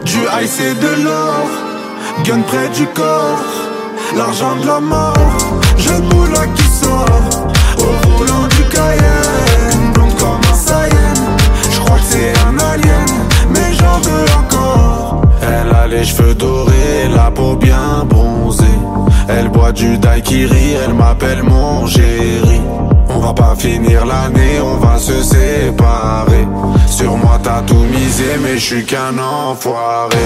Du high c'est de l'or, gun près du corps, l'argent de la mort, j'ai le moula qui sort, au volant du Cayenne, une blonde comme un Saiyan, j'crois que c'est un alien, mais j'en veux encore. Elle a les cheveux dorés, la peau bien bronzée, elle boit du daiquiri, elle m'appelle mon chéri. On va pas finir l'année, on va se séparer. Sur moi t'as tout misé, mais je suis qu'un enfoiré.